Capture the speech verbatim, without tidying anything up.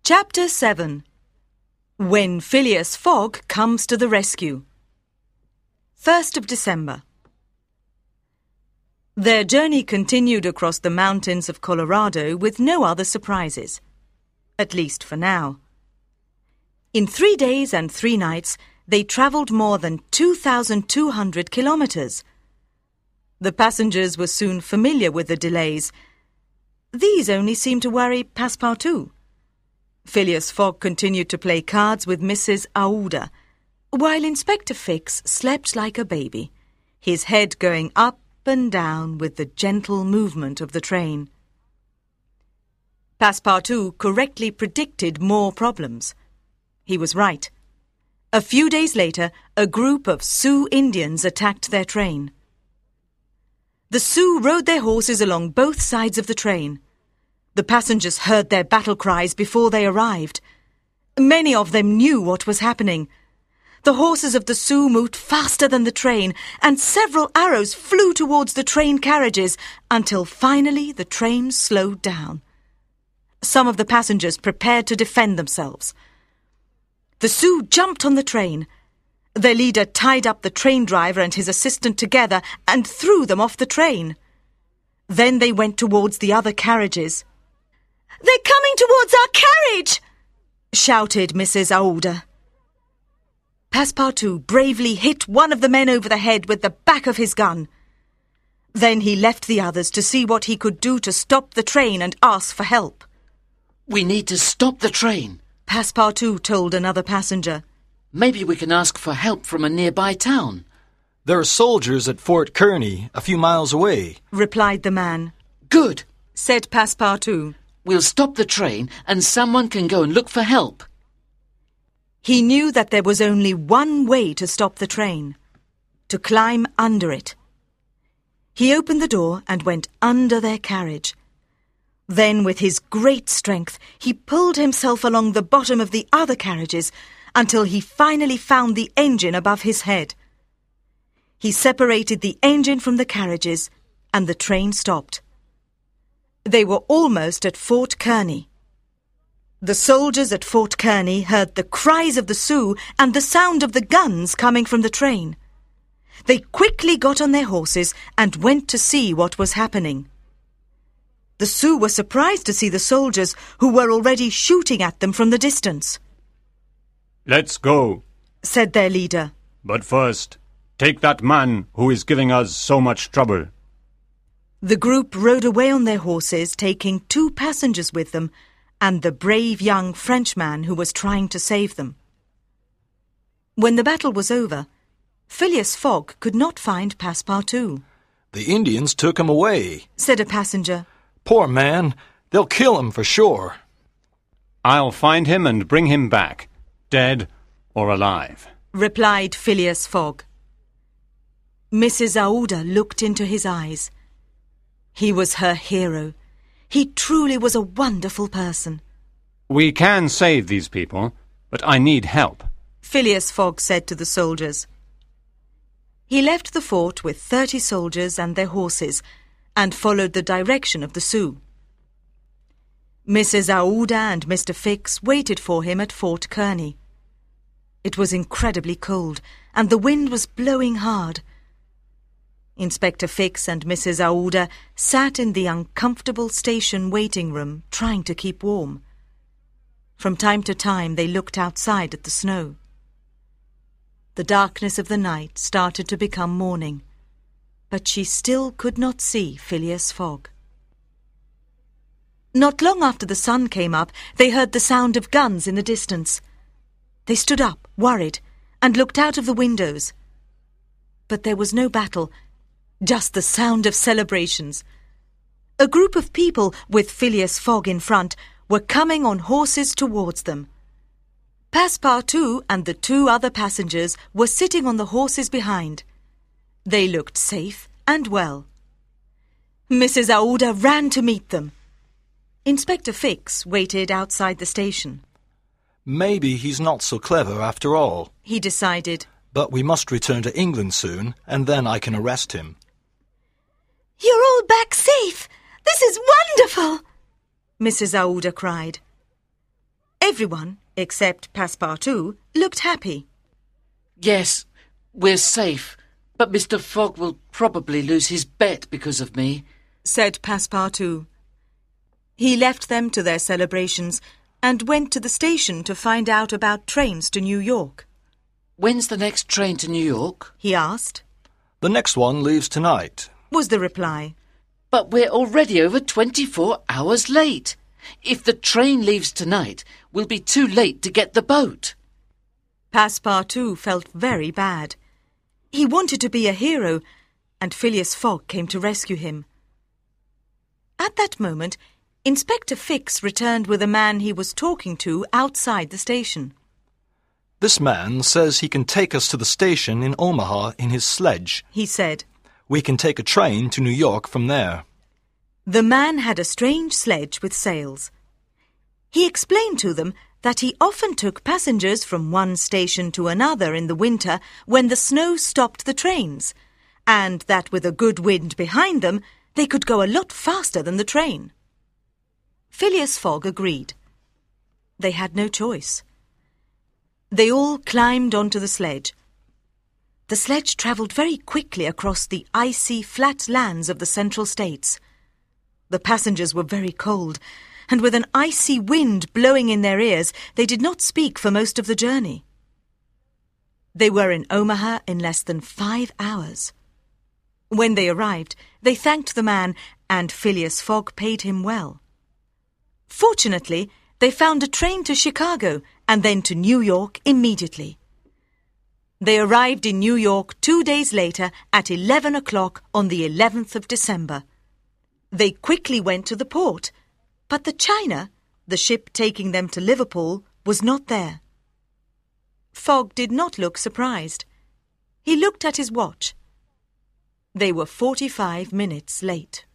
Chapter seven. When Phileas Fogg Comes to the Rescue. first of December. Their journey continued across the mountains of Colorado with no other surprises. At least for now. In three days and three nights, they travelled more than two thousand two hundred kilometres. The passengers were soon familiar with the delays. These only seemed to worry Passepartout. Phileas Fogg continued to play cards with Missus Aouda, while Inspector Fix slept like a baby, his head going up and down with the gentle movement of the train. Passepartout correctly predicted more problems. He was right. A few days later, a group of Sioux Indians attacked their train. The Sioux rode their horses along both sides of the train. The passengers heard their battle cries before they arrived. Many of them knew what was happening. The horses of the Sioux moved faster than the train, and several arrows flew towards the train carriages until finally the train slowed down. Some of the passengers prepared to defend themselves. The Sioux jumped on the train. Their leader tied up the train driver and his assistant together and threw them off the train. Then they went towards the other carriages. "They're coming towards our carriage!" shouted Missus Aouda. Passepartout bravely hit one of the men over the head with the back of his gun. Then he left the others to see what he could do to stop the train and ask for help. "We need to stop the train," Passepartout told another passenger. "Maybe we can ask for help from a nearby town." "There are soldiers at Fort Kearny, a few miles away," replied the man. "Good," said Passepartout. "We'll stop the train and someone can go and look for help." He knew that there was only one way to stop the train, to climb under it. He opened the door and went under their carriage. Then, with his great strength, he pulled himself along the bottom of the other carriages until he finally found the engine above his head. He separated the engine from the carriages, and the train stopped. They were almost at Fort Kearny. The soldiers at Fort Kearny heard the cries of the Sioux and the sound of the guns coming from the train. They quickly got on their horses and went to see what was happening. The Sioux were surprised to see the soldiers, who were already shooting at them from the distance. "Let's go," said their leader. "But first, take that man who is giving us so much trouble." The group rode away on their horses, taking two passengers with them, and the brave young Frenchman who was trying to save them. When the battle was over, Phileas Fogg could not find Passepartout. "The Indians took him away," said a passenger. "Poor man, they'll kill him for sure." "I'll find him and bring him back, dead or alive," replied Phileas Fogg. Missus Aouda looked into his eyes. He was her hero. He truly was a wonderful person. "We can save these people, but I need help," Phileas Fogg said to the soldiers. He left the fort with thirty soldiers and their horses and followed the direction of the Sioux. Missus Aouda and Mister Fix waited for him at Fort Kearny. It was incredibly cold, and the wind was blowing hard. Inspector Fix and Missus Aouda sat in the uncomfortable station waiting room, trying to keep warm. From time to time they looked outside at the snow. The darkness of the night started to become morning, but she still could not see Phileas Fogg. Not long after the sun came up, they heard the sound of guns in the distance. They stood up, worried, and looked out of the windows. But there was no battle, just the sound of celebrations. A group of people, with Phileas Fogg in front, were coming on horses towards them. Passepartout and the two other passengers were sitting on the horses behind. They looked safe and well. Missus Aouda ran to meet them. Inspector Fix waited outside the station. "Maybe he's not so clever after all," he decided. "But we must return to England soon, and then I can arrest him." "You're all back safe! This is wonderful!" Missus Aouda cried. Everyone, except Passepartout, looked happy. Yes, we're safe, but Mister Fogg will probably lose his bet because of me, said Passepartout. He left them to their celebrations and went to the station to find out about trains to New York. When's the next train to New York? He asked. The next one leaves tonight, was the reply. But we're already over twenty-four hours late. If the train leaves tonight, we'll be too late to get the boat. Passepartout felt very bad. He wanted to be a hero, and Phileas Fogg came to rescue him. At that moment, Inspector Fix returned with a man he was talking to outside the station. This man says he can take us to the station in Omaha in his sledge, he said. We can take a train to New York from there. The man had a strange sledge with sails. He explained to them that he often took passengers from one station to another in the winter when the snow stopped the trains, and that with a good wind behind them, they could go a lot faster than the train. Phileas Fogg agreed. They had no choice. They all climbed onto the sledge. The sledge travelled very quickly across the icy, flat lands of the Central States. The passengers were very cold, and with an icy wind blowing in their ears, they did not speak for most of the journey. They were in Omaha in less than five hours. When they arrived, they thanked the man, and Phileas Fogg paid him well. Fortunately, they found a train to Chicago and then to New York immediately. They arrived in New York two days later at eleven o'clock on the eleventh of December. They quickly went to the port, but the China, the ship taking them to Liverpool, was not there. Fogg did not look surprised. He looked at his watch. They were forty-five minutes late.